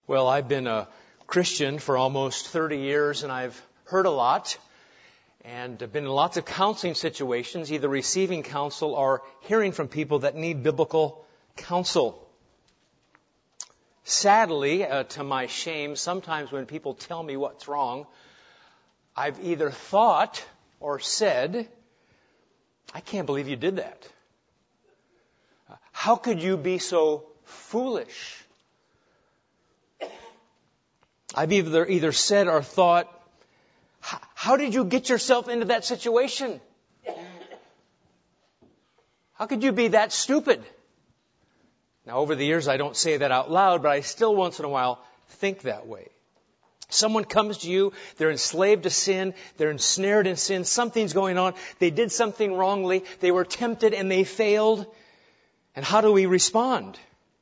Well, I've been a Christian for almost 30 years, and I've heard a lot, and I've been in lots of counseling situations, either receiving counsel or hearing from people that need biblical counsel. Sadly, to my shame, sometimes when people tell me what's wrong, I've either thought or said, "I can't believe you did that. How could you be so foolish?" I've either said or thought, "How did you get yourself into that situation? How could you be that stupid?" Now, over the years, I don't say that out loud, but I still once in a while think that way. Someone comes to you, they're enslaved to sin, they're ensnared in sin, something's going on, they did something wrongly, they were tempted and they failed. And how do we respond?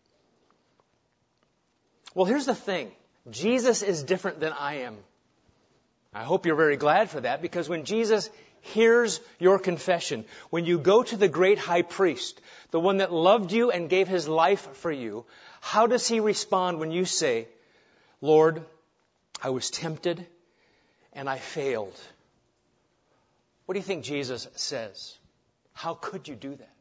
Well, here's the thing. Jesus is different than I am. I hope you're very glad for that, because when Jesus hears your confession, when you go to the great high priest, the one that loved you and gave his life for you, how does he respond when you say, "Lord, I was tempted and I failed"? What do you think Jesus says? "How could you do that?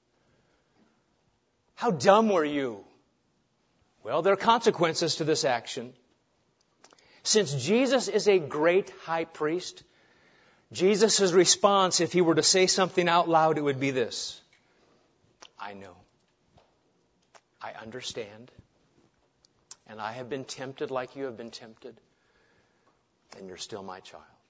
How dumb were you?" Well, there are consequences to this action. Since Jesus is a great high priest, Jesus' response, if he were to say something out loud, it would be this: "I know. I understand. And I have been tempted like you have been tempted. And you're still my child."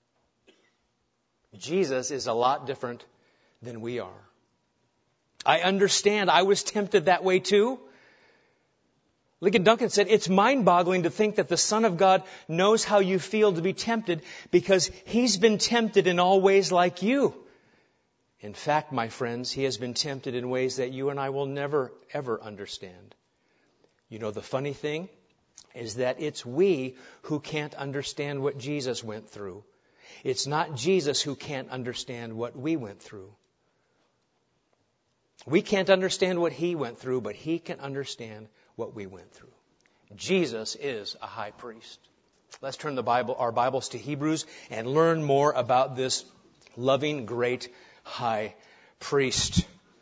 Jesus is a lot different than we are. I understand. I was tempted that way too. Ligon Duncan said, "It's mind-boggling to think that the Son of God knows how you feel to be tempted because He's been tempted in all ways like you. In fact, my friends, He has been tempted in ways that you and I will never, ever understand." You know, the funny thing is that it's we who can't understand what Jesus went through. It's not Jesus who can't understand what we went through. We can't understand what He went through, but He can understand what we went through. Jesus is a high priest. Let's turn our Bibles to Hebrews and learn more about this loving, great high priest.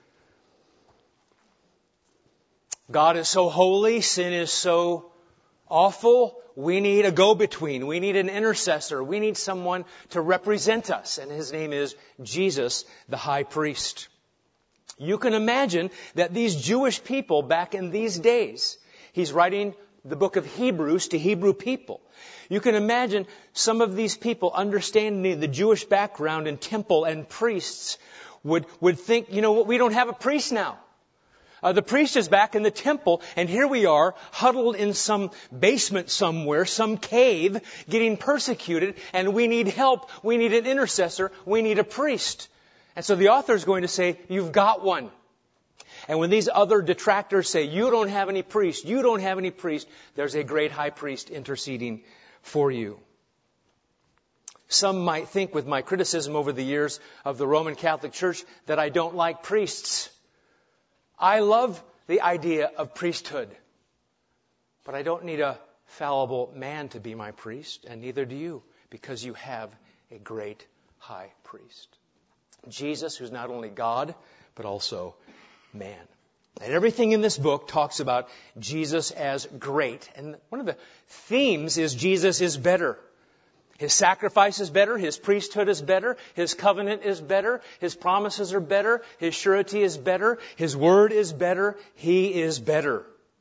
God is so holy, sin is so awful. We need a go-between. We need an intercessor. We need someone to represent us. And His name is Jesus, the high priest. You can imagine that these Jewish people back in these days, he's writing the book of Hebrews to Hebrew people. You can imagine some of these people understanding the Jewish background and temple and priests would think, "You know what, we don't have a priest now. The priest is back in the temple, and here we are, huddled in some basement somewhere, some cave, getting persecuted, and we need help. We need an intercessor. We need a priest." And so the author is going to say, "You've got one." And when these other detractors say, "You don't have any priest, you don't have any priest," there's a great high priest interceding for you. Some might think with my criticism over the years of the Roman Catholic Church that I don't like priests. I love the idea of priesthood. But I don't need a fallible man to be my priest, and neither do you, because you have a great high priest. Jesus, who's not only God, but also man. And everything in this book talks about Jesus as great. And one of the themes is Jesus is better. His sacrifice is better. His priesthood is better. His covenant is better. His promises are better. His surety is better. His word is better. He is better.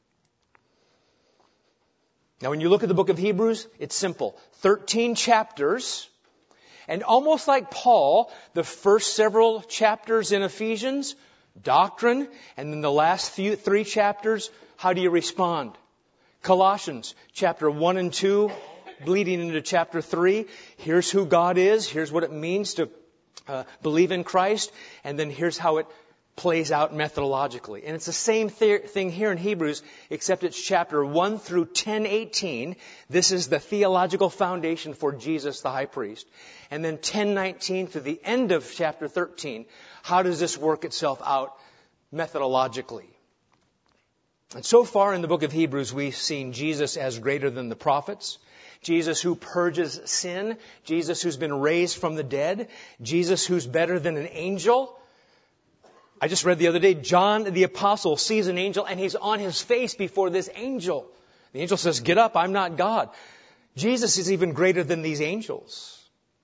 Now, when you look at the book of Hebrews, it's simple. 13 chapters. And almost like Paul, the first several chapters in Ephesians, doctrine, and then the last 3 chapters, how do you respond? Colossians, chapter 1 and 2, bleeding into chapter 3, here's who God is, here's what it means to believe in Christ, and then here's how it plays out methodologically. And it's the same thing here in Hebrews, except it's chapter 1 through 10:18. This is the theological foundation for Jesus, the high priest. And then 10:19 to the end of chapter 13. How does this work itself out methodologically? And so far in the book of Hebrews, we've seen Jesus as greater than the prophets, Jesus who purges sin, Jesus who's been raised from the dead, Jesus who's better than an angel. I just read the other day, John the Apostle sees an angel and he's on his face before this angel. The angel says, "Get up, I'm not God." Jesus is even greater than these angels.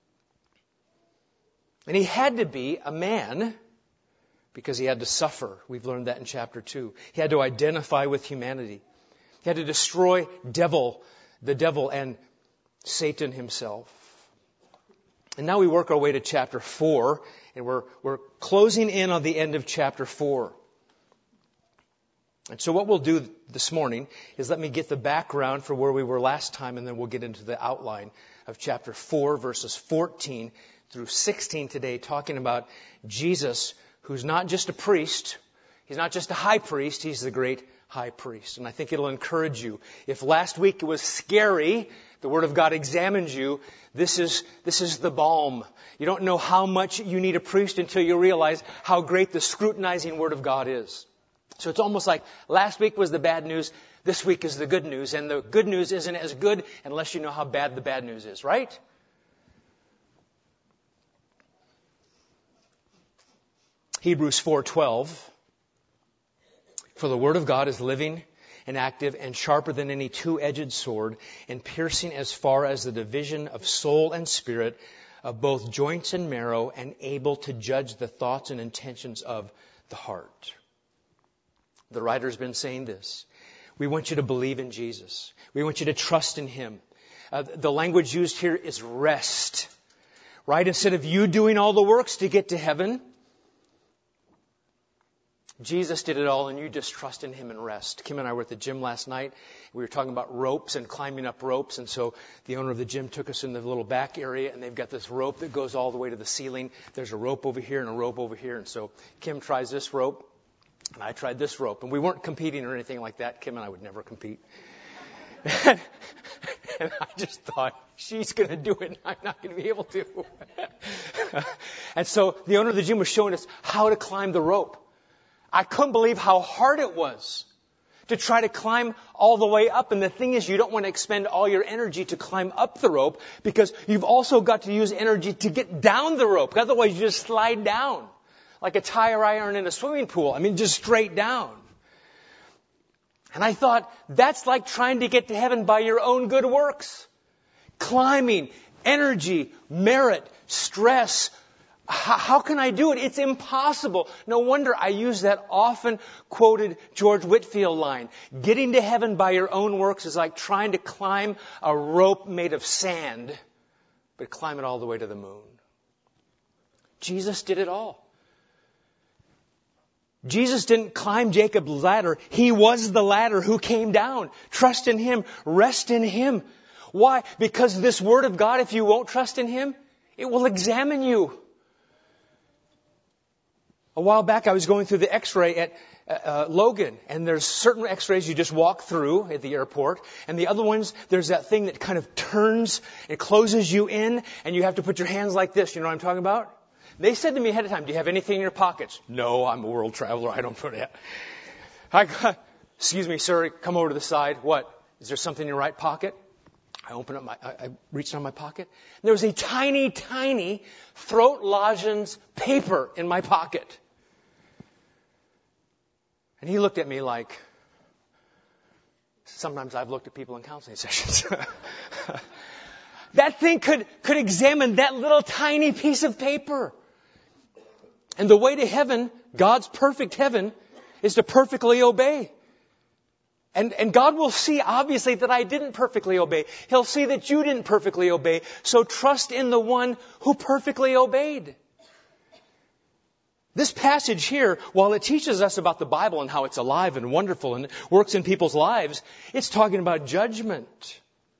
And he had to be a man because he had to suffer. We've learned that in chapter 2. He had to identify with humanity. He had to destroy the devil and Satan himself. And now we work our way to chapter 4, and we're closing in on the end of chapter 4. And so what we'll do this morning is let me get the background for where we were last time, and then we'll get into the outline of chapter 4, verses 14 through 16 today, talking about Jesus, who's not just a priest, he's not just a high priest, he's the great high priest. And I think it'll encourage you. If last week it was scary, the Word of God examines you, this is the balm. You don't know how much you need a priest until you realize how great the scrutinizing Word of God is. So it's almost like last week was the bad news, this week is the good news, and the good news isn't as good unless you know how bad the bad news is, right? Hebrews 4:12, "For the word of God is living and active and sharper than any two-edged sword, and piercing as far as the division of soul and spirit, of both joints and marrow, and able to judge the thoughts and intentions of the heart." The writer's been saying this. We want you to believe in Jesus. We want you to trust in Him. The language used here is rest. Right? Instead of you doing all the works to get to heaven, Jesus did it all, and you just trust in Him and rest. Kim and I were at the gym last night. We were talking about ropes and climbing up ropes. And so the owner of the gym took us in the little back area, and they've got this rope that goes all the way to the ceiling. There's a rope over here and a rope over here. And so Kim tries this rope, and I tried this rope. And we weren't competing or anything like that. Kim and I would never compete. And I just thought, she's going to do it, and I'm not going to be able to. And so the owner of the gym was showing us how to climb the rope. I couldn't believe how hard it was to try to climb all the way up. And the thing is, you don't want to expend all your energy to climb up the rope, because you've also got to use energy to get down the rope. Otherwise, you just slide down like a tire iron in a swimming pool. I mean, just straight down. And I thought, that's like trying to get to heaven by your own good works. Climbing, energy, merit, stress. How can I do it? It's impossible. No wonder I use that often quoted George Whitefield line. Getting to heaven by your own works is like trying to climb a rope made of sand, but climb it all the way to the moon. Jesus did it all. Jesus didn't climb Jacob's ladder. He was the ladder who came down. Trust in Him. Rest in Him. Why? Because this Word of God, if you won't trust in Him, it will examine you. A while back, I was going through the x-ray at Logan, and there's certain x-rays you just walk through at the airport, and the other ones, there's that thing that kind of turns and closes you in, and you have to put your hands like this. You know what I'm talking about? They said to me ahead of time, "Do you have anything in your pockets?" "No, I'm a world traveler. I don't put it." "Excuse me, sir, come over to the side." "What? Is there something in your right pocket?" I reached down my pocket. There was a tiny, tiny throat lozenge paper in my pocket. And he looked at me like, sometimes I've looked at people in counseling sessions. That thing could examine that little tiny piece of paper. And the way to heaven, God's perfect heaven, is to perfectly obey. And God will see, obviously, that I didn't perfectly obey. He'll see that you didn't perfectly obey. So trust in the one who perfectly obeyed. This passage here, while it teaches us about the Bible and how it's alive and wonderful and works in people's lives, it's talking about judgment.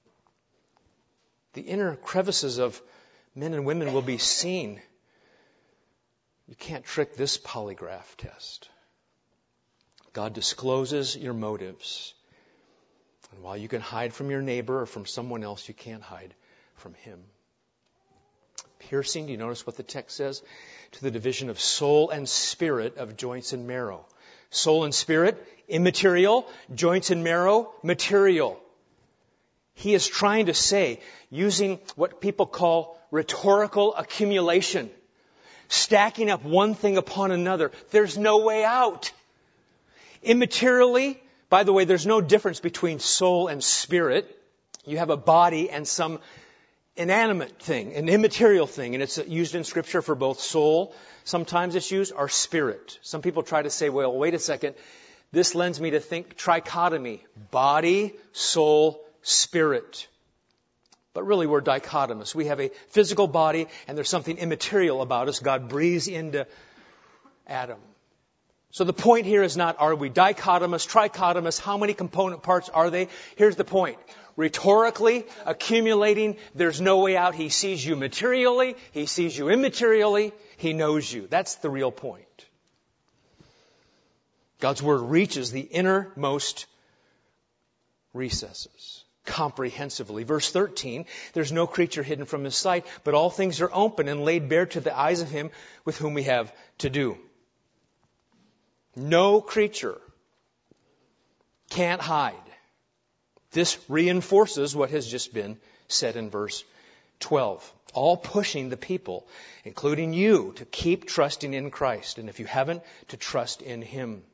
The inner crevices of men and women will be seen. You can't trick this polygraph test. God discloses your motives. And while you can hide from your neighbor or from someone else, you can't hide from Him. Piercing, do you notice what the text says? To the division of soul and spirit, of joints and marrow. Soul and spirit, immaterial. Joints and marrow, material. He is trying to say, using what people call rhetorical accumulation, stacking up one thing upon another. There's no way out. Immaterially, by the way, there's no difference between soul and spirit. You have a body and some inanimate thing, an immaterial thing, and it's used in Scripture for both soul. Sometimes it's used, or spirit. Some people try to say, well, wait a second. This lends me to think trichotomy. Body, soul, spirit. But really we're dichotomous. We have a physical body and there's something immaterial about us. God breathes into Adam. So the point here is not, are we dichotomous, trichotomous? How many component parts are they? Here's the point. Rhetorically, accumulating, there's no way out. He sees you materially. He sees you immaterially. He knows you. That's the real point. God's Word reaches the innermost recesses comprehensively. Verse 13, there's no creature hidden from His sight, but all things are open and laid bare to the eyes of Him with whom we have to do. No creature can't hide. This reinforces what has just been said in verse 12. All pushing the people, including you, to keep trusting in Christ. And if you haven't, to trust in Him.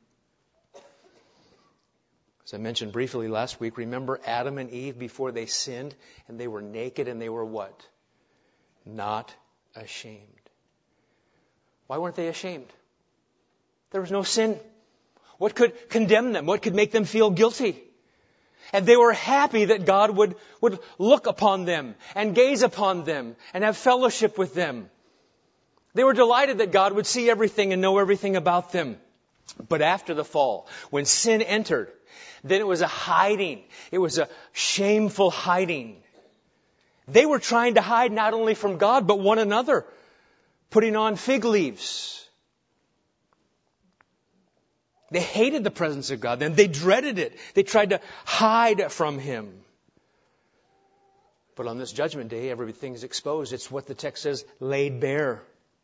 As I mentioned briefly last week, remember Adam and Eve before they sinned, and they were naked and they were what? Not ashamed. Why weren't they ashamed? There was no sin. What could condemn them? What could make them feel guilty? And they were happy that God would look upon them and gaze upon them and have fellowship with them. They were delighted that God would see everything and know everything about them. But after the fall, when sin entered, then it was a hiding. It was a shameful hiding. They were trying to hide not only from God, but one another, putting on fig leaves. They hated the presence of God. Then they dreaded it. They tried to hide from Him. But on this judgment day, everything's exposed. It's what the text says, laid bare.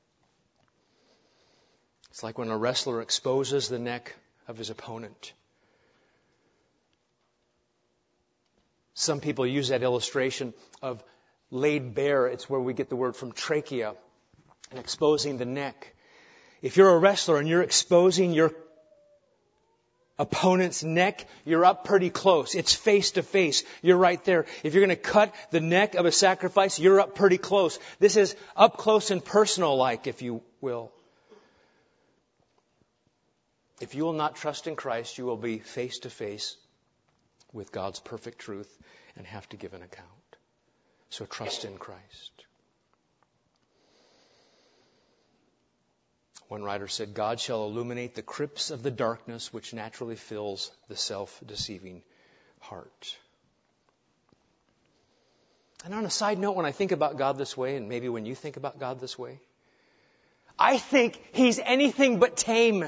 It's like when a wrestler exposes the neck of his opponent. Some people use that illustration of laid bare. It's where we get the word from trachea, and exposing the neck. If you're a wrestler and you're exposing your opponent's neck, you're up pretty close. It's face to face. You're right there. If you're going to cut the neck of a sacrifice, you're up pretty close. This is up close and personal like, if you will. If you will not trust in Christ, you will be face to face with God's perfect truth and have to give an account. So trust in Christ. One writer said, God shall illuminate the crypts of the darkness which naturally fills the self-deceiving heart. And on a side note, when I think about God this way, and maybe when you think about God this way, I think He's anything but tame.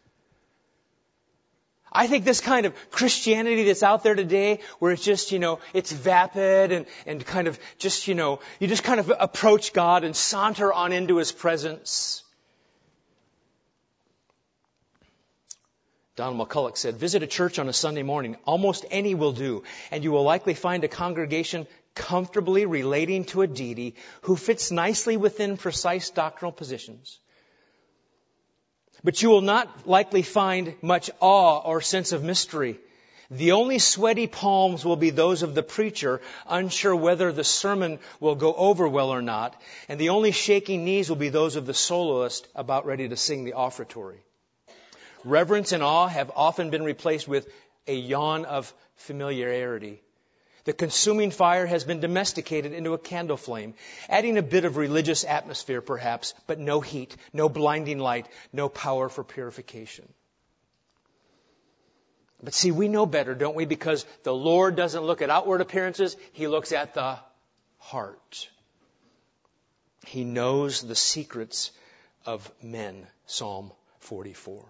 I think this kind of Christianity that's out there today, where it's just, it's vapid and kind of just, you just kind of approach God and saunter on into His presence. Donald McCulloch said, visit a church on a Sunday morning. Almost any will do. And you will likely find a congregation comfortably relating to a deity who fits nicely within precise doctrinal positions. But you will not likely find much awe or sense of mystery. The only sweaty palms will be those of the preacher, unsure whether the sermon will go over well or not. And the only shaking knees will be those of the soloist about ready to sing the offertory. Reverence and awe have often been replaced with a yawn of familiarity. The consuming fire has been domesticated into a candle flame, adding a bit of religious atmosphere perhaps, but no heat, no blinding light, no power for purification. But see, we know better, don't we? Because the Lord doesn't look at outward appearances, He looks at the heart. He knows the secrets of men, Psalm 44.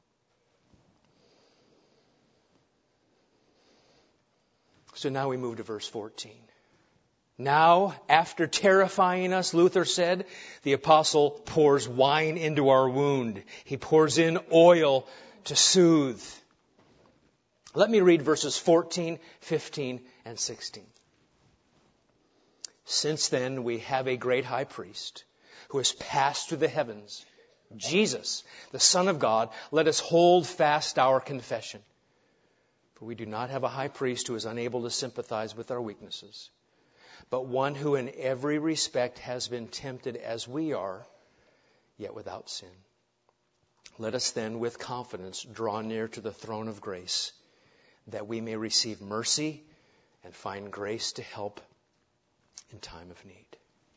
So now we move to verse 14. Now, after terrifying us, Luther said, the apostle pours wine into our wound. He pours in oil to soothe. Let me read verses 14, 15, and 16. Since then we have a great high priest who has passed through the heavens, Jesus, the Son of God. Let us hold fast our confession. For we do not have a high priest who is unable to sympathize with our weaknesses, but one who in every respect has been tempted as we are, yet without sin. Let us then with confidence draw near to the throne of grace, that we may receive mercy and find grace to help in time of need.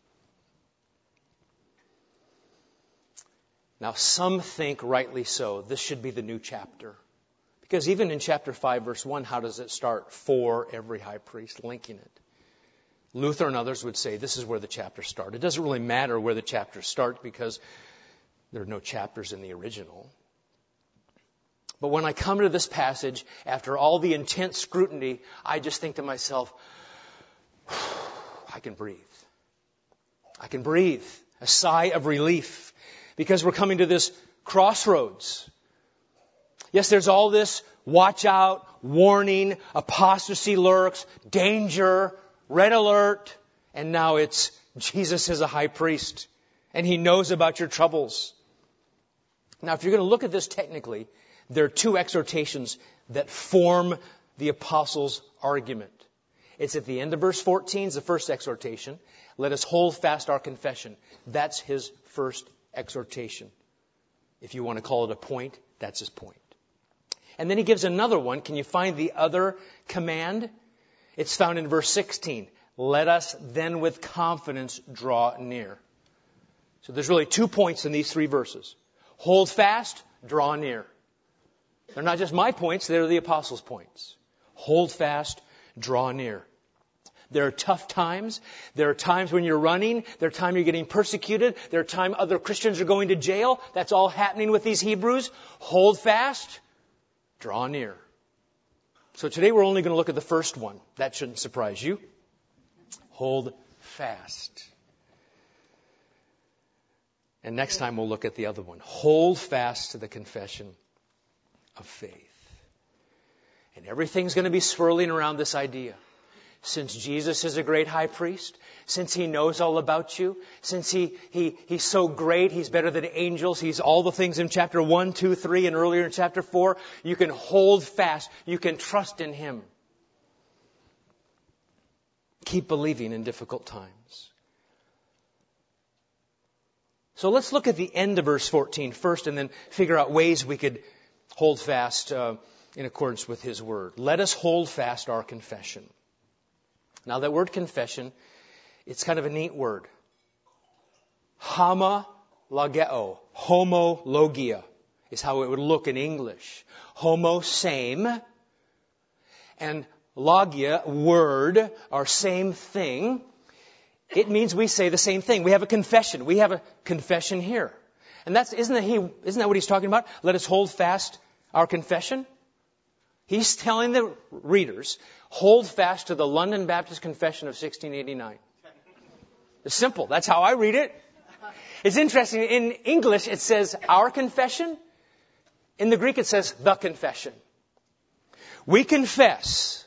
Now, some think, rightly so, this should be the new chapter. Because even in chapter 5, verse 1, how does it start? For every high priest, linking it. Luther and others would say this is where the chapter started. It doesn't really matter where the chapters start because there are no chapters in the original. But when I come to this passage, after all the intense scrutiny, I just think to myself, I can breathe. I can breathe. A sigh of relief. Because we're coming to this crossroads. Yes, there's all this watch out, warning, apostasy lurks, danger, red alert. And now it's Jesus is a high priest. And He knows about your troubles. Now, if you're going to look at this technically, there are two exhortations that form the apostles' argument. It's at the end of verse 14, is the first exhortation. Let us hold fast our confession. That's his first exhortation. If you want to call it a point, that's his point. And then he gives another one. Can you find the other command? It's found in verse 16. Let us then with confidence draw near. So there's really 2 points in these 3 verses. Hold fast, draw near. They're not just my points, they're the apostles' points. Hold fast, draw near. There are tough times. There are times when you're running. There are times you're getting persecuted. There are times other Christians are going to jail. That's all happening with these Hebrews. Hold fast, draw near. So today we're only going to look at the first one. That shouldn't surprise you. Hold fast. And next time we'll look at the other one. Hold fast to the confession of faith. And everything's going to be swirling around this idea. Since Jesus is a great high priest, since He knows all about you, since He's so great, He's better than angels, He's all the things in chapter 1, 2, 3, and earlier in chapter 4, you can hold fast, you can trust in Him. Keep believing in difficult times. So let's look at the end of verse 14 first and then figure out ways we could hold fast in accordance with His Word. Let us hold fast our confession. Now that word confession, it's kind of a neat word. Homologeo, homologia is how it would look in English. Homo, same, and logia, word, are same thing. It means we say the same thing. We have a confession. We have a confession here. And isn't that what he's talking about? Let us hold fast our confession. He's telling the readers, hold fast to the London Baptist Confession of 1689. It's simple. That's how I read it. It's interesting. In English, it says our confession. In the Greek, it says the confession. We confess.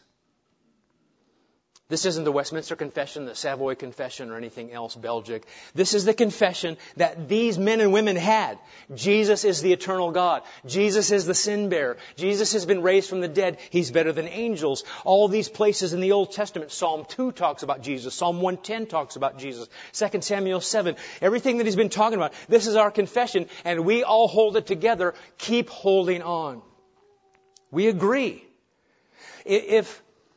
This isn't the Westminster Confession, the Savoy Confession, or anything else Belgic. This is the confession that these men and women had. Jesus is the eternal God. Jesus is the sin bearer. Jesus has been raised from the dead. He's better than angels. All these places in the Old Testament, Psalm 2 talks about Jesus. Psalm 110 talks about Jesus. 2 Samuel 7. Everything that he's been talking about. This is our confession, and we all hold it together. Keep holding on. We agree. If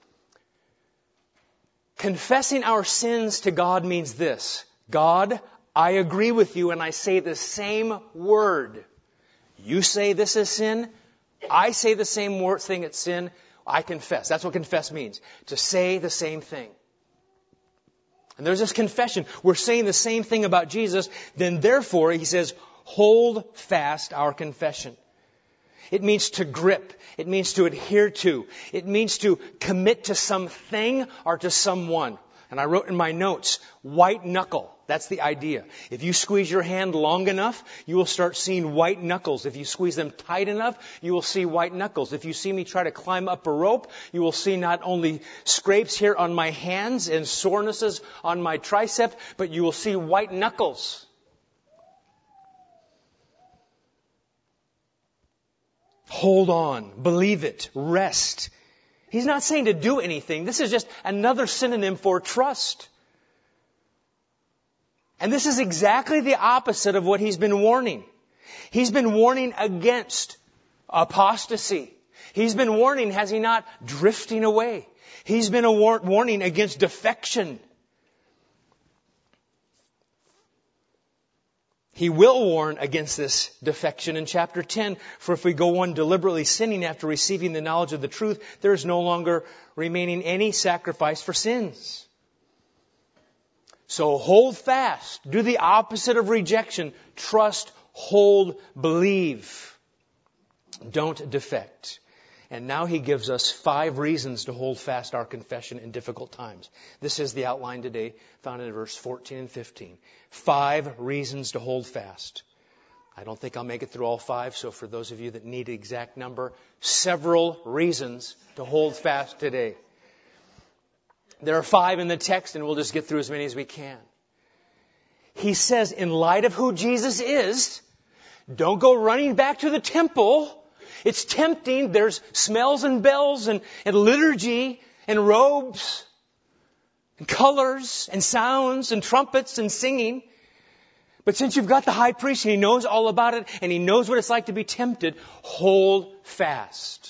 confessing our sins to God means this. God, I agree with you and I say the same word. You say this is sin. I say the same thing it's sin. I confess. That's what confess means. To say the same thing. And there's this confession. We're saying the same thing about Jesus. Then therefore, he says, hold fast our confession. It means to grip. It means to adhere to. It means to commit to something or to someone. And I wrote in my notes, white knuckle. That's the idea. If you squeeze your hand long enough, you will start seeing white knuckles. If you squeeze them tight enough, you will see white knuckles. If you see me try to climb up a rope, you will see not only scrapes here on my hands and sorenesses on my tricep, but you will see white knuckles. Hold on. Believe it. Rest. He's not saying to do anything. This is just another synonym for trust. And this is exactly the opposite of what he's been warning. He's been warning against apostasy. He's been warning, has he not, drifting away. He's been a warning against defection. He will warn against this defection in chapter 10. For if we go on deliberately sinning after receiving the knowledge of the truth, there is no longer remaining any sacrifice for sins. So hold fast. Do the opposite of rejection. Trust, hold, believe. Don't defect. And now he gives us 5 reasons to hold fast our confession in difficult times. This is the outline today, found in verse 14 and 15. 5 reasons to hold fast. I don't think I'll make it through all 5, so for those of you that need an exact number, several reasons to hold fast today. There are 5 in the text, and we'll just get through as many as we can. He says, in light of who Jesus is, don't go running back to the temple. It's tempting. There's smells and bells and liturgy and robes and colors and sounds and trumpets and singing. But since you've got the high priest and he knows all about it and he knows what it's like to be tempted, hold fast.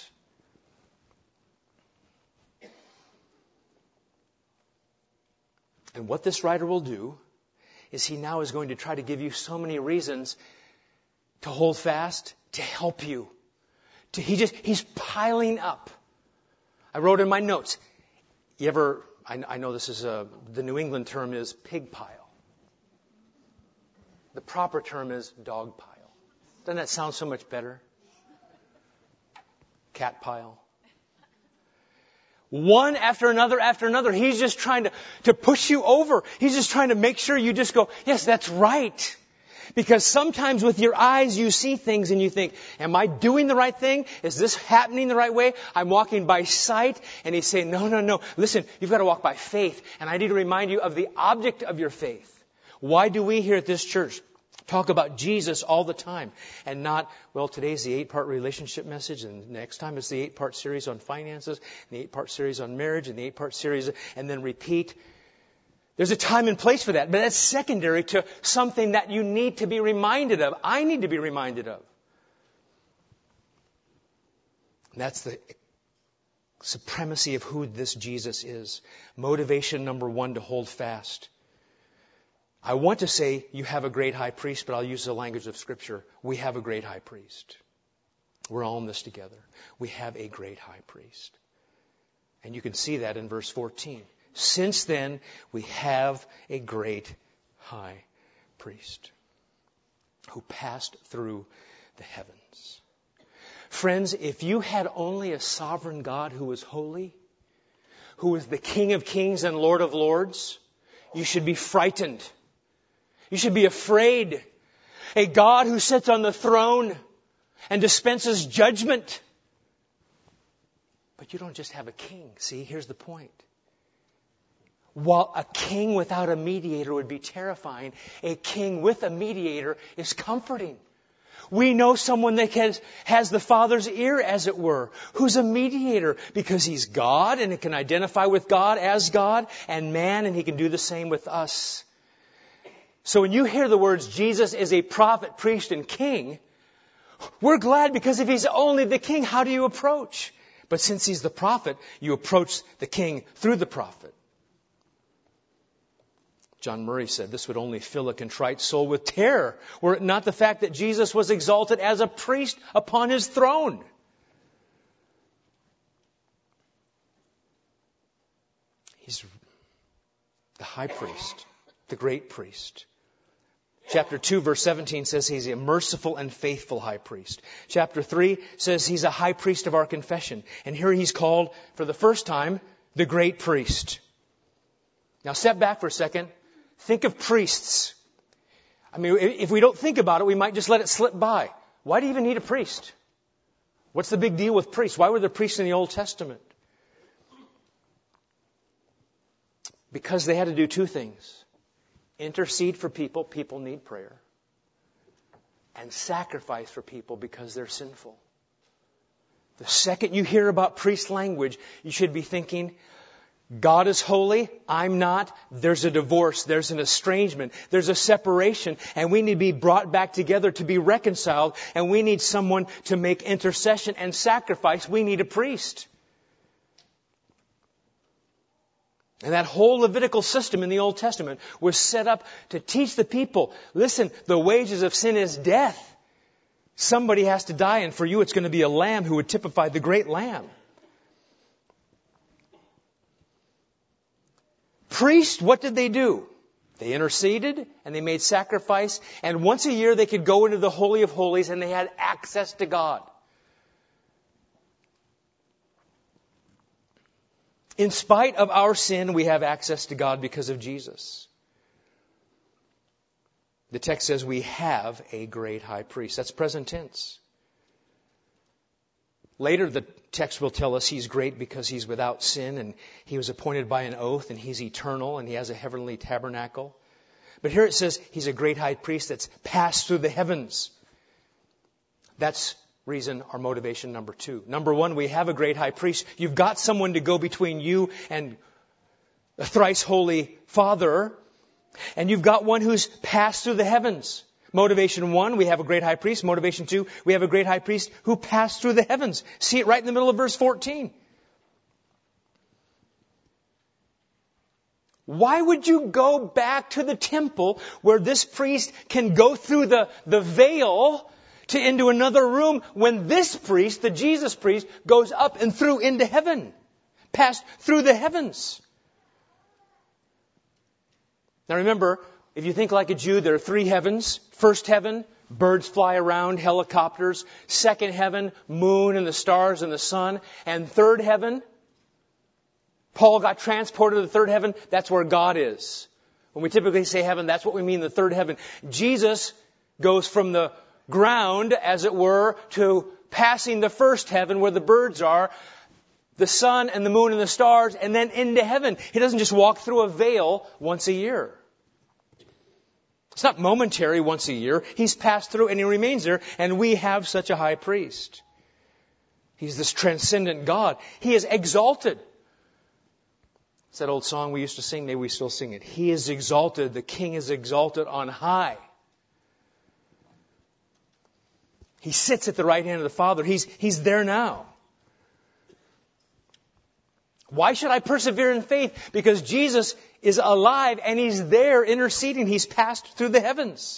And what this writer will do is he now is going to try to give you so many reasons to hold fast, to help you. He's piling up. I wrote in my notes, I know this is the New England term is pig pile. The proper term is dog pile. Doesn't that sound so much better? Cat pile. One after another. He's just trying to push you over. He's just trying to make sure you just go, yes, that's right. Because sometimes with your eyes you see things and you think, am I doing the right thing? Is this happening the right way? I'm walking by sight. And he's saying, no. Listen, you've got to walk by faith. And I need to remind you of the object of your faith. Why do we here at this church talk about Jesus all the time and not, well, today's the 8-part relationship message and next time it's the 8-part series on finances and the 8-part series on marriage and the 8-part series and then repeat. There's a time and place for that, but that's secondary to something that you need to be reminded of. I need to be reminded of. And that's the supremacy of who this Jesus is. Motivation number 1 to hold fast. I want to say you have a great high priest, but I'll use the language of Scripture. We have a great high priest. We're all in this together. We have a great high priest. And you can see that in verse 14. Since then, we have a great high priest who passed through the heavens. Friends, if you had only a sovereign God who was holy, who was the King of kings and Lord of lords, you should be frightened. You should be afraid. A God who sits on the throne and dispenses judgment. But you don't just have a king. See, here's the point. While a king without a mediator would be terrifying, a king with a mediator is comforting. We know someone that has the Father's ear, as it were, who's a mediator because he's God and it can identify with God as God and man, and he can do the same with us. So when you hear the words, Jesus is a prophet, priest, and king, we're glad because if he's only the king, how do you approach? But since he's the prophet, you approach the king through the prophet. John Murray said this would only fill a contrite soul with terror, were it not the fact that Jesus was exalted as a priest upon his throne. He's the high priest, the great priest. Chapter 2, verse 17 says he's a merciful and faithful high priest. Chapter 3 says he's a high priest of our confession. And here he's called, for the first time, the great priest. Now step back for a second. Think of priests. I mean, if we don't think about it, we might just let it slip by. Why do you even need a priest? What's the big deal with priests? Why were there priests in the Old Testament? Because they had to do two things. Intercede for people. People need prayer. And sacrifice for people because they're sinful. The second you hear about priest language, you should be thinking, God is holy, I'm not. There's a divorce, there's an estrangement, there's a separation, and we need to be brought back together to be reconciled, and we need someone to make intercession and sacrifice. We need a priest. And that whole Levitical system in the Old Testament was set up to teach the people, listen, the wages of sin is death. Somebody has to die, and for you it's going to be a lamb who would typify the great lamb. Priests, what did they do? They interceded and they made sacrifice, and once a year they could go into the Holy of Holies and they had access to God. In spite of our sin, we have access to God because of Jesus. The text says we have a great high priest. That's present tense. Later, the text will tell us he's great because he's without sin and he was appointed by an oath and he's eternal and he has a heavenly tabernacle. But here it says he's a great high priest that's passed through the heavens. That's reason or motivation number 2. Number 1, we have a great high priest. You've got someone to go between you and the thrice holy Father. And you've got one who's passed through the heavens. Motivation 1, we have a great high priest. Motivation 2, we have a great high priest who passed through the heavens. See it right in the middle of verse 14. Why would you go back to the temple where this priest can go through the veil to into another room when this priest, the Jesus priest, goes up and through into heaven? Passed through the heavens. Now remember, if you think like a Jew, there are 3 heavens. First heaven, birds fly around, helicopters. Second heaven, moon and the stars and the sun. And third heaven, Paul got transported to the third heaven. That's where God is. When we typically say heaven, that's what we mean, the third heaven. Jesus goes from the ground, as it were, to passing the first heaven where the birds are, the sun and the moon and the stars, and then into heaven. He doesn't just walk through a veil once a year. It's not momentary once a year. He's passed through and he remains there, and we have such a high priest. He's this transcendent God. He is exalted. It's that old song we used to sing. Maybe we still sing it. He is exalted. The King is exalted on high. He sits at the right hand of the Father. He's there now. Why should I persevere in faith? Because Jesus is alive and He's there interceding. He's passed through the heavens.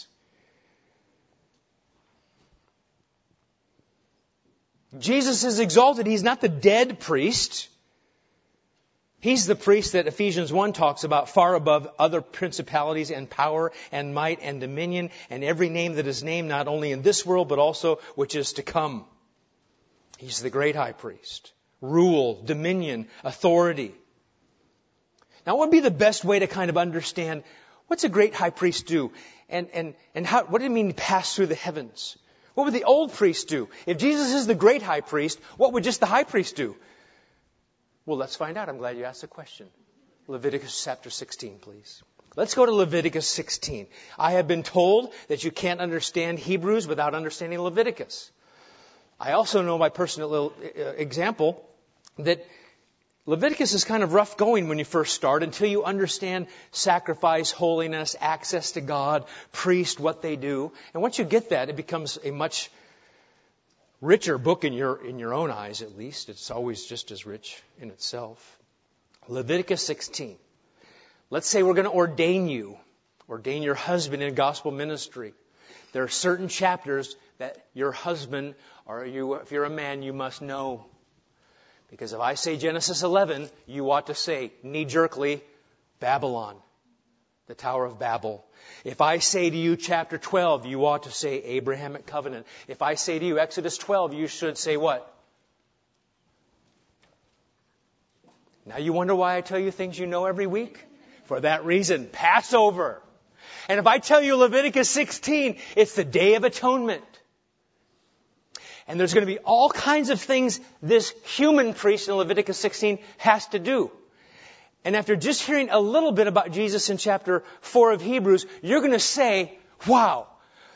Jesus is exalted. He's not the dead priest. He's the priest that Ephesians 1 talks about, far above other principalities and power and might and dominion and every name that is named, not only in this world but also which is to come. He's the great high priest. Rule, dominion, authority. Now, what would be the best way to kind of understand what's a great high priest do? And how, what do you mean pass through the heavens? What would the old priest do? If Jesus is the great high priest, what would just the high priest do? Well, let's find out. I'm glad you asked the question. Leviticus chapter 16, please. Let's go to Leviticus 16. I have been told that you can't understand Hebrews without understanding Leviticus. I also know by personal example that Leviticus is kind of rough going when you first start until you understand sacrifice, holiness, access to God, priest, what they do. And once you get that, it becomes a much richer book in your own eyes, at least. It's always just as rich in itself. Leviticus 16. Let's say we're going to ordain your husband in gospel ministry. There are certain chapters that your husband, or if you're a man, you must know. Because if I say Genesis 11, you ought to say, knee-jerkly, Babylon, the Tower of Babel. If I say to you chapter 12, you ought to say Abrahamic covenant. If I say to you Exodus 12, you should say what? Now you wonder why I tell you things you know every week? For that reason, Passover. And if I tell you Leviticus 16, it's the Day of Atonement. And there's going to be all kinds of things this human priest in Leviticus 16 has to do. And after just hearing a little bit about Jesus in chapter 4 of Hebrews, you're going to say, wow,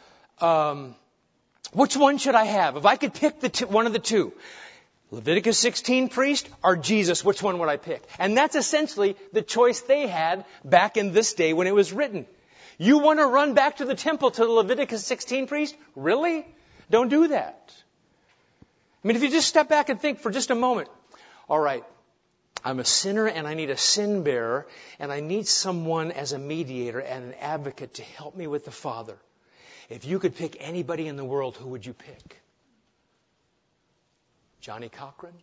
which one should I have? If I could pick one of the two, Leviticus 16 priest or Jesus, which one would I pick? And that's essentially the choice they had back in this day when it was written. You want to run back to the temple to the Leviticus 16 priest? Really? Don't do that. I mean, if you just step back and think for just a moment, all right, I'm a sinner and I need a sin bearer and I need someone as a mediator and an advocate to help me with the Father. If you could pick anybody in the world, who would you pick? Johnny Cochran?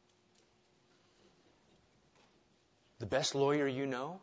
The best lawyer you know?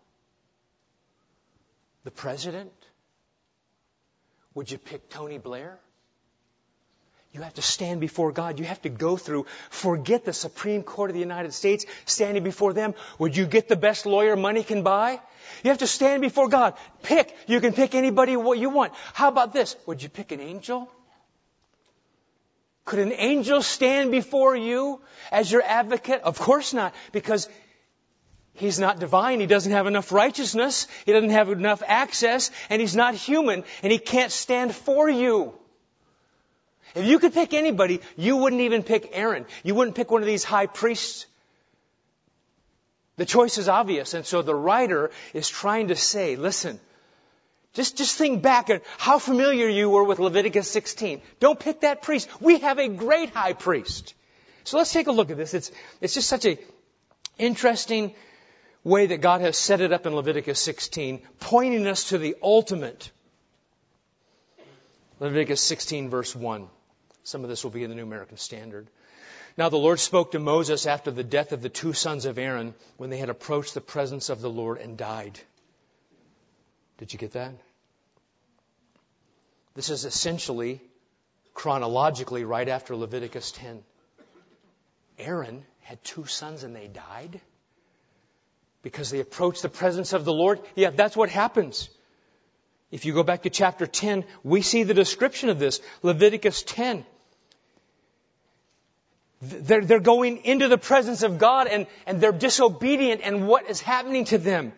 The president? Would you pick Tony Blair? You have to stand before God. You have to go through, forget the Supreme Court of the United States, standing before them. Would you get the best lawyer money can buy? You have to stand before God. Pick. You can pick anybody what you want. How about this? Would you pick an angel? Could an angel stand before you as your advocate? Of course not, because he's not divine. He doesn't have enough righteousness. He doesn't have enough access, and he's not human, and he can't stand for you. If you could pick anybody, you wouldn't even pick Aaron. You wouldn't pick one of these high priests. The choice is obvious. And so the writer is trying to say, listen, just think back at how familiar you were with Leviticus 16. Don't pick that priest. We have a great high priest. So let's take a look at this. It's just such a interesting way that God has set it up in Leviticus 16, pointing us to the ultimate. Leviticus 16, verse 1. Some of this will be in the New American Standard. Now the Lord spoke to Moses after the death of the two sons of Aaron when they had approached the presence of the Lord and died. Did you get that? This is essentially, chronologically, right after Leviticus 10. Aaron had two sons and they died because they approached the presence of the Lord. Yeah, that's what happens. If you go back to chapter 10, we see the description of this. Leviticus 10. They're going into the presence of God and they're disobedient, and what is happening to them?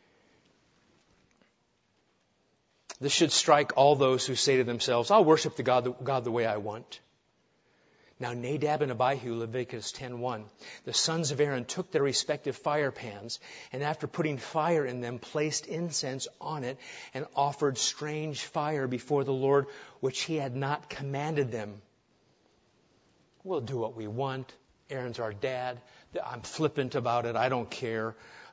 This should strike all those who say to themselves, I'll worship the God the way I want. Now Nadab and Abihu, Leviticus 10:1, the sons of Aaron took their respective fire pans, and after putting fire in them, placed incense on it, and offered strange fire before the Lord, which he had not commanded them. We'll do what we want. Aaron's our dad. I'm flippant about it. I don't care.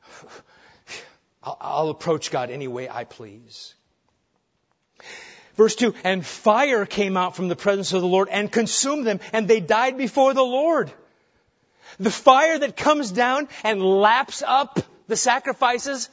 I'll approach God any way I please. Verse 2, and fire came out from the presence of the Lord and consumed them, and they died before the Lord. The fire that comes down and laps up the sacrifices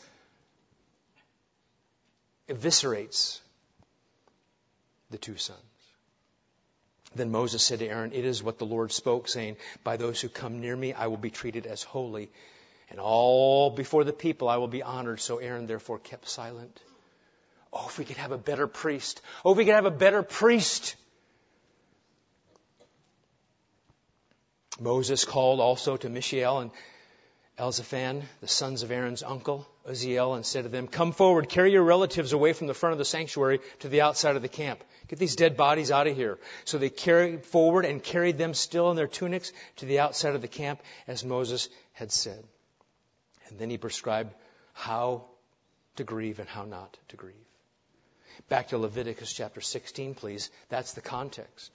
eviscerates the two sons. Then Moses said to Aaron, it is what the Lord spoke, saying, by those who come near me I will be treated as holy, and all before the people I will be honored. So Aaron therefore kept silent. Oh, if we could have a better priest. Oh, if we could have a better priest. Moses called also to Mishael and Elzaphan, the sons of Aaron's uncle, Uzziel, and said to them, come forward, carry your relatives away from the front of the sanctuary to the outside of the camp. Get these dead bodies out of here. So they carried forward and carried them still in their tunics to the outside of the camp, as Moses had said. And then he prescribed how to grieve and how not to grieve. Back to Leviticus chapter 16, please. That's the context.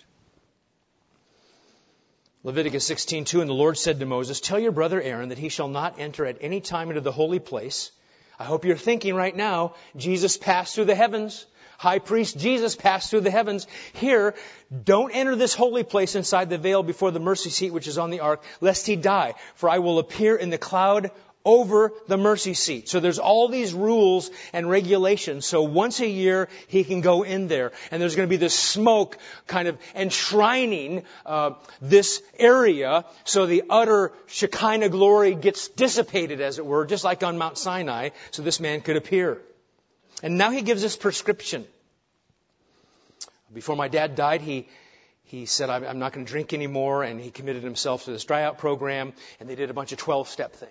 Leviticus 16:2, and the Lord said to Moses, tell your brother Aaron that he shall not enter at any time into the holy place. I hope you're thinking right now, Jesus passed through the heavens. High priest Jesus passed through the heavens. Here, don't enter this holy place inside the veil before the mercy seat which is on the ark, lest he die. For I will appear in the cloud over the mercy seat. So there's all these rules and regulations. So once a year, he can go in there. And there's going to be this smoke kind of enshrining this area so the utter Shekinah glory gets dissipated, as it were, just like on Mount Sinai, so this man could appear. And now he gives us prescription. Before my dad died, he said, I'm not going to drink anymore, and he committed himself to this dry out program, and they did a bunch of 12-step things.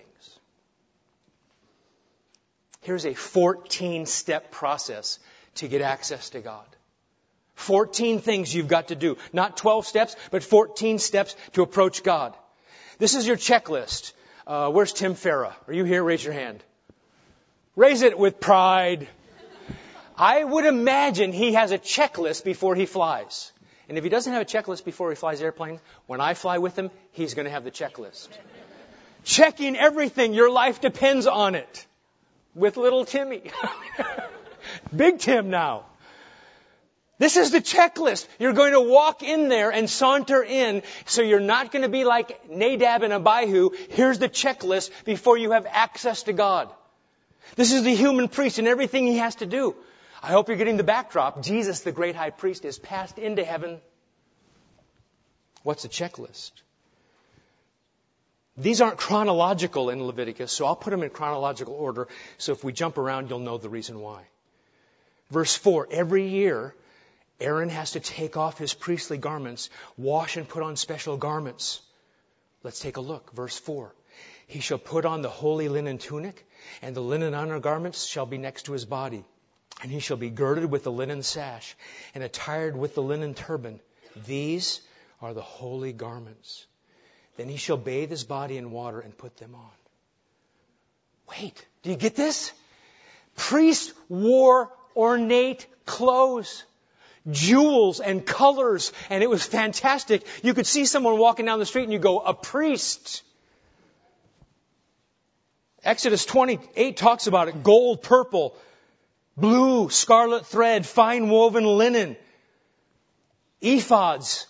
Here's a 14-step process to get access to God. 14 things you've got to do. Not 12 steps, but 14 steps to approach God. This is your checklist. Where's Tim Farah? Are you here? Raise your hand. Raise it with pride. I would imagine he has a checklist before he flies. And if he doesn't have a checklist before he flies airplanes, when I fly with him, he's going to have the checklist. Checking everything. Your life depends on it. With little Timmy. Big Tim now. This is the checklist. You're going to walk in there and saunter in, so you're not going to be like Nadab and Abihu. Here's the checklist before you have access to God. This is the human priest and everything he has to do. I hope you're getting the backdrop. Jesus, the great high priest, is passed into heaven. What's the checklist? These aren't chronological in Leviticus, so I'll put them in chronological order, so if we jump around, you'll know the reason why. Verse 4, every year, Aaron has to take off his priestly garments, wash and put on special garments. Let's take a look. Verse 4, he shall put on the holy linen tunic, and the linen undergarments shall be next to his body. And he shall be girded with the linen sash, and attired with the linen turban. These are the holy garments. Then he shall bathe his body in water and put them on. Wait, do you get this? Priests wore ornate clothes, jewels and colors, and it was fantastic. You could see someone walking down the street and you go, a priest. Exodus 28 talks about it. Gold, purple, blue, scarlet thread, fine woven linen, ephods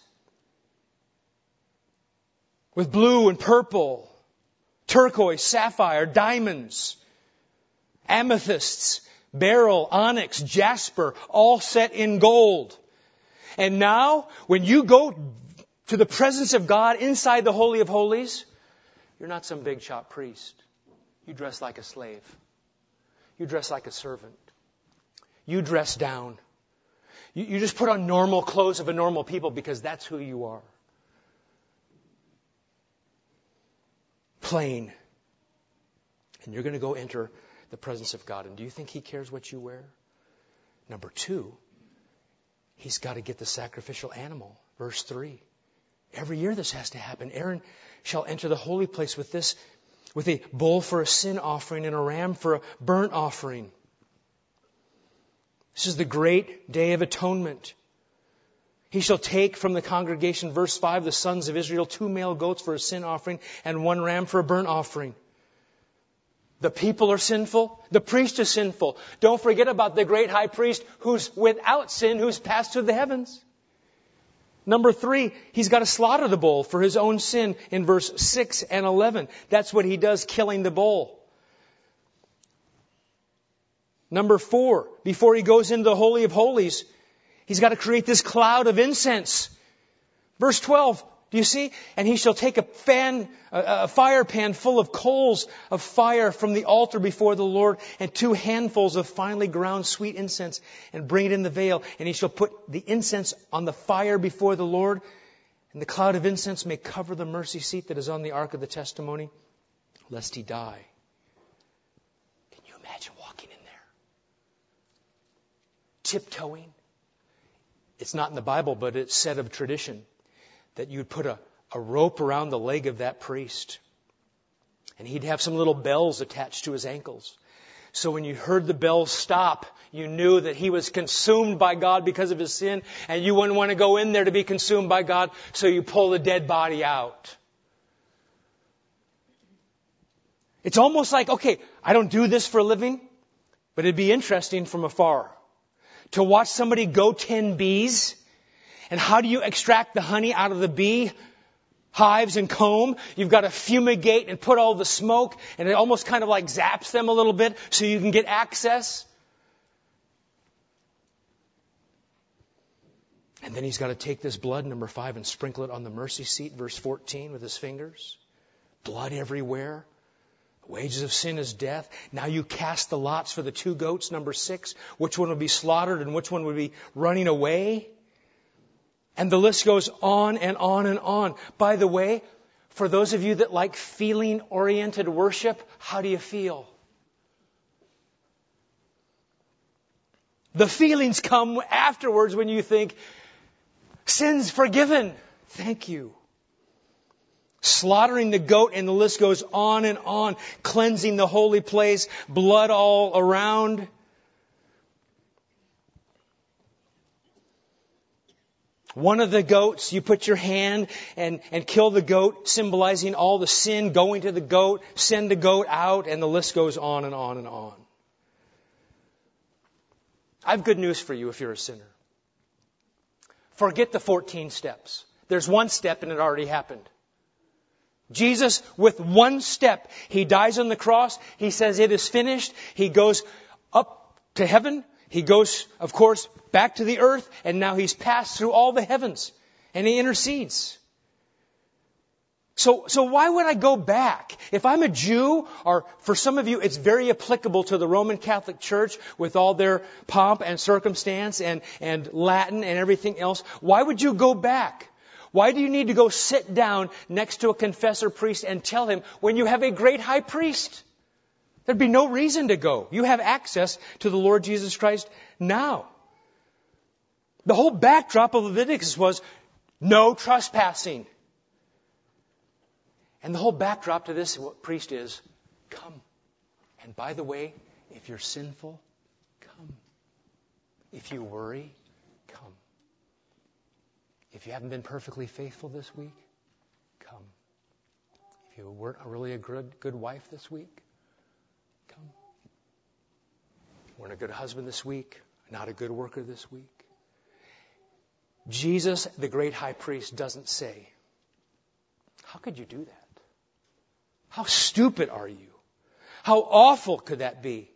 with blue and purple, turquoise, sapphire, diamonds, amethysts, beryl, onyx, jasper, all set in gold. And now, when you go to the presence of God inside the Holy of Holies, you're not some big shot priest. You dress like a slave. You dress like a servant. You dress down. You just put on normal clothes of a normal people because that's who you are. Plain. And you're going to go enter the presence of God. And do you think He cares what you wear? Number 2, He's got to get the sacrificial animal. Verse 3. Every year this has to happen. Aaron shall enter the holy place with a bull for a sin offering and a ram for a burnt offering. This is the great day of atonement. He shall take from the congregation, verse 5, the sons of Israel, 2 male goats for a sin offering and 1 ram for a burnt offering. The people are sinful. The priest is sinful. Don't forget about the great high priest who's without sin, who's passed through the heavens. Number 3, he's got to slaughter the bull for his own sin in verse 6 and 11. That's what he does, killing the bull. Number 4, before he goes into the Holy of Holies, he's got to create this cloud of incense. Verse 12, do you see? And he shall take a fire pan full of coals of fire from the altar before the Lord, and 2 handfuls of finely ground sweet incense, and bring it in the veil. And he shall put the incense on the fire before the Lord, and the cloud of incense may cover the mercy seat that is on the ark of the testimony, lest he die. Can you imagine walking in there? Tiptoeing. It's not in the Bible, but it's said of tradition that you'd put a rope around the leg of that priest. And he'd have some little bells attached to his ankles. So when you heard the bells stop, you knew that he was consumed by God because of his sin. And you wouldn't want to go in there to be consumed by God. So you pull the dead body out. It's almost like, okay, I don't do this for a living, but it'd be interesting from afar to watch somebody go 10 bees. And how do you extract the honey out of the bee? hives and comb. You've got to fumigate and put all the smoke, and it almost kind of like zaps them a little bit so you can get access. And then he's got to take this blood, number 5, and sprinkle it on the mercy seat, verse 14, with his fingers. Blood everywhere. The wages of sin is death. Now you cast the lots for the 2 goats, number 6. Which one would be slaughtered and which one would be running away? And the list goes on and on and on. By the way, for those of you that like feeling-oriented worship, how do you feel? The feelings come afterwards when you think, sin's forgiven. Thank you. Slaughtering the goat, and the list goes on and on. Cleansing the holy place, blood all around. One of the goats, you put your hand and kill the goat, symbolizing all the sin going to the goat, send the goat out, and the list goes on and on and on. I have good news for you if you're a sinner. Forget the 14 steps. There's one step and it already happened. Jesus, with one step, He dies on the cross. He says it is finished. He goes up to heaven. He goes, of course, back to the earth. And now He's passed through all the heavens. And He intercedes. So why would I go back? If I'm a Jew, or for some of you, it's very applicable to the Roman Catholic Church with all their pomp and circumstance and Latin and everything else. Why would you go back? Why do you need to go sit down next to a confessor priest and tell him when you have a great high priest? There'd be no reason to go. You have access to the Lord Jesus Christ now. The whole backdrop of Leviticus was no trespassing. And the whole backdrop to this priest is, come. And by the way, if you're sinful, come. If you worry, come. If you haven't been perfectly faithful this week, come. If you weren't really a good wife this week, come. If you weren't a good husband this week, not a good worker this week. Jesus, the great high priest, doesn't say, how could you do that? How stupid are you? How awful could that be?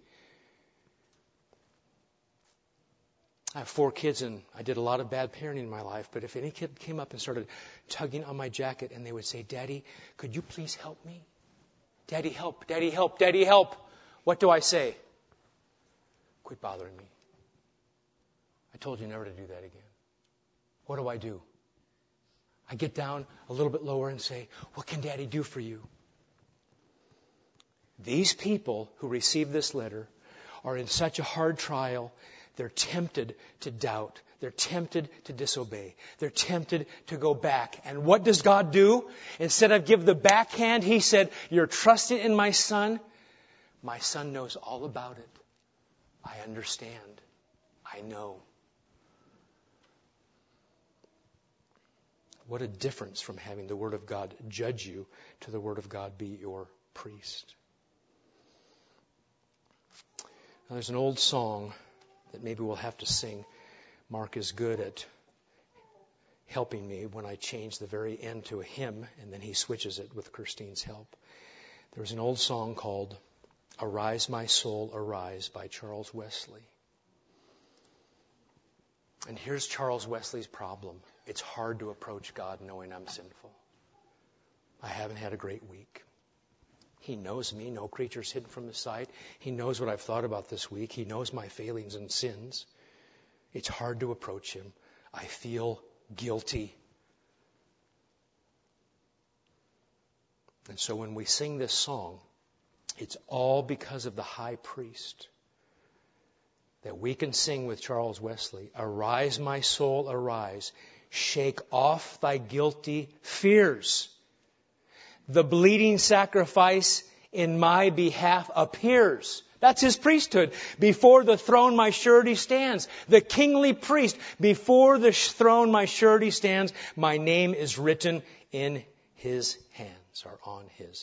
I have 4 kids and I did a lot of bad parenting in my life, but if any kid came up and started tugging on my jacket and they would say, Daddy, could you please help me? Daddy, help, Daddy, help, Daddy, help. What do I say? Quit bothering me. I told you never to do that again. What do? I get down a little bit lower and say, what can Daddy do for you? These people who receive this letter are in such a hard trial, they're tempted to doubt. They're tempted to disobey. They're tempted to go back. And what does God do? Instead of give the backhand, He said, you're trusting in my Son. My Son knows all about it. I understand. I know. What a difference from having the Word of God judge you to the Word of God be your priest. Now, there's an old song that maybe we'll have to sing. Mark is good at helping me when I change the very end to a hymn, and then he switches it with Christine's help. There was an old song called Arise My Soul, Arise by Charles Wesley. And here's Charles Wesley's problem. It's hard to approach God knowing I'm sinful. I haven't had a great week. He knows me. No creature's hidden from His sight. He knows what I've thought about this week. He knows my failings and sins. It's hard to approach Him. I feel guilty. And so when we sing this song, it's all because of the high priest that we can sing with Charles Wesley. Arise, my soul, arise. Shake off thy guilty fears. The bleeding sacrifice in my behalf appears. That's His priesthood. Before the throne my surety stands. The kingly priest. Before the throne my surety stands. My name is written in His hands, or on His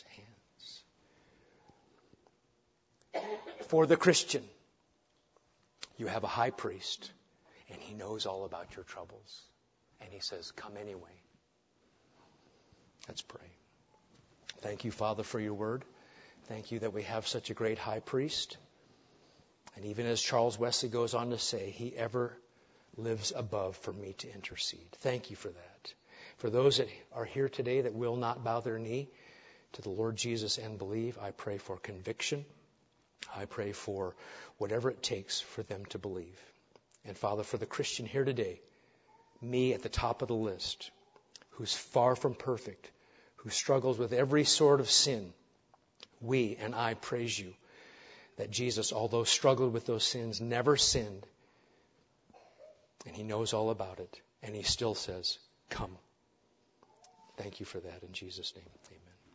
hands. For the Christian, you have a high priest, and He knows all about your troubles. And He says, come anyway. Let's pray. Thank you, Father, for your word. Thank you that we have such a great high priest. And even as Charles Wesley goes on to say, he ever lives above for me to intercede. Thank you for that. For those that are here today that will not bow their knee to the Lord Jesus and believe, I pray for conviction. I pray for whatever it takes for them to believe. And Father, for the Christian here today, me at the top of the list, who's far from perfect, who struggles with every sort of sin, we and I praise you that Jesus, although struggled with those sins, never sinned. And he knows all about it. And he still says, come. Thank you for that in Jesus' name. Amen.